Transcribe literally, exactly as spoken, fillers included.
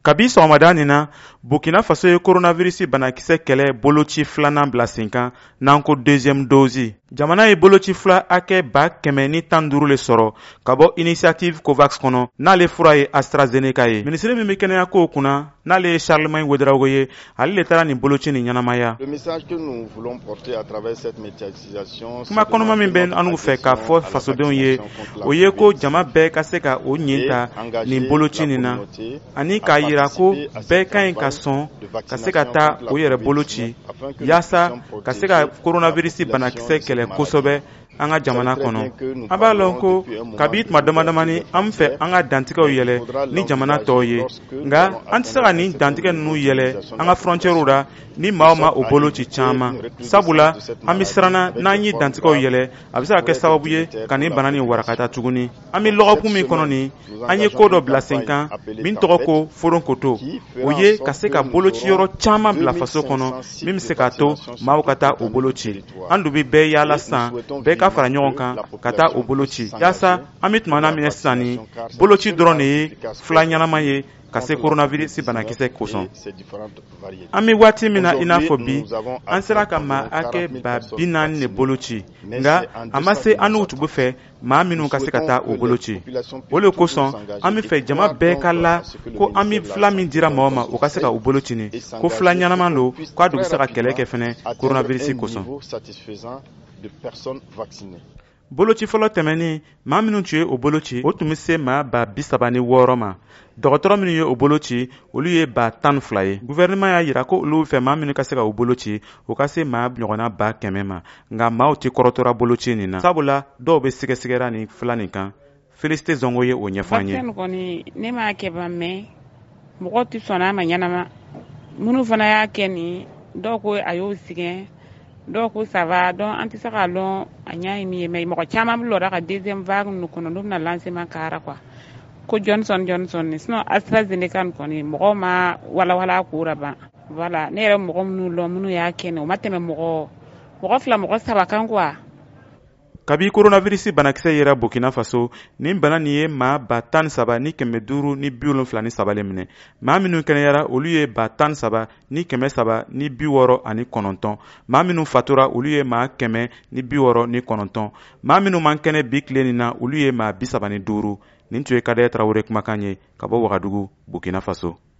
Kabi sɔgɔmada nin na Burkina Faso ye coronavirus banakisɛ kɛlɛ boloci filanan bila sen kan n'an ko deuxième dose. Jamana ye boloci fila hakɛ ba kɛmɛ ni tan duuru le sɔrɔ ka bɔ initiative COVAX kɔnɔ n'ale fura ye AstraZeneca ye. Minisiri min bɛ kɛnɛya kow kunna n'ale ye Charlemagne Ouedraogo ye, ale le taara nin boloci nin ɲɛnamaya. Le message que nous voulons porter à travers cette médiatisation, kuma kɔnɔma min bɛ an'u fɛ k'a fɔ fasodenw ye, o ye ko jama bɛɛ ka se ka o ɲin ta nin boloci nin na, ani k'a yira ko bɛɛ ka ɲi ka sɔn ka se ka taa o yɛrɛ boloci yaasa ka se ka coronavirus banakisɛ kɛlɛ kosɛbɛ an ka jamana kɔnɔ. An b'a lɔn ko kabi tuma damadamani an fɛ an ka dantigɛw yɛlɛ ni jamana tɔw ye, nka an tɛ se ka nin dantigɛ ninnu yɛlɛ an ka frontières la ni maa o ma o boloci caman. Sabula an bɛ siranna n'an ye dantigɛw yɛlɛ a bɛ se ka kɛ sababu ye ka nin bana nin warakata tuguni. An bɛ lɔgɔkun min kɔnɔ nin an ye ko dɔ bila sen kan min tɔgɔ ko Foron Koto, o ye ka se ka boloci yɔrɔ caman bila faso kɔnɔ min bɛ se k'a to maaw ka taa o boloci. An dun bɛ bɛɛ yaala sisan bɛɛ ka fara ɲɔgɔn kan ka taa o boloci yaasa an bɛ tuma na minɛ sisan ni boloci dɔrɔn de ye fila ɲɛnama ye ka se coronavirus banakisɛ kosɔn. An bɛ waati min na i n'a fɔ bi an sera ka maa hakɛ ba bi naani de boloci, nka a ma se an n'u tun bɛ fɛ maa minnu ka se ka taa o boloci. O de kosɔn an bɛ fɛ jama bɛɛ ka la ko an bɛ fila min dira mɔgɔ ma o ka se ka o boloci ni ko fila ɲɛnama don k'a dun bɛ se ka kɛlɛ kɛ fɛnɛ coronavirus kosɔn. Boloci fɔlɔ tɛmɛnin maa minnu tun ye o boloci o tun bɛ se maa ba bi saba ni wɔɔrɔ ma. Dɔgɔtɔrɔ minnu ye o boloci olu ye ba tan ni fila ye. Gouvernement y'a yira ko olu fɛ maa minnu ka se ka o boloci o ka se maa ɲɔgɔnna ba kɛmɛ ma, nka maaw tɛ kɔrɔtɔra boloci nin na. Sabula dɔw bɛ sɛgɛsɛgɛra nin fila nin kan. Félicité Zongo ye o ɲɛfɔ an ye. Vaccin kɔni ne m'a kɛ ban mɛ mɔgɔ tɛ sɔn a ma ɲɛnama. Minnu fana y'a kɛ nin dɔw ko a y'o sɛgɛn, dɔw ko ça va, donc an tɛ se k'a dɔn a ɲɛ ye min ye, mais mɔgɔ caman bɛ lɔra ka deuxième vague ninnu kɔnɔ n'u bɛna lancement k'ara quoi. Ko Johnson Johnson ni sinon AstraZeneca nin kɔni mɔgɔw ma walawala k'o la ban. Voilà, ne yɛrɛ mɔgɔ minnu lɔn minnu y'a kɛ nin o ma tɛmɛ mɔgɔ mɔgɔ fila mɔgɔ saba kan quoi. Kabi coronavirus banakisɛ yera Burkina Faso, nin bana nin ye maa ba tan saba ni kɛmɛ duuru ni bi wolonfila ni saba le minɛ. Maa minnu kɛnɛyara olu ye ba tan saba ni kɛmɛ saba ni bi wɔɔrɔ ani kɔnɔntɔn. Maa minnu fatura olu ye maa kɛmɛ ni bi wɔɔrɔ ni kɔnɔntɔn. Maa minnu man kɛnɛ bi tile nin na olu ye maa bi saba ni duuru. Nin tun ye Kadɛrɛ Tarawele kumakan ye ka bɔ Wagadugu, Burkina Faso.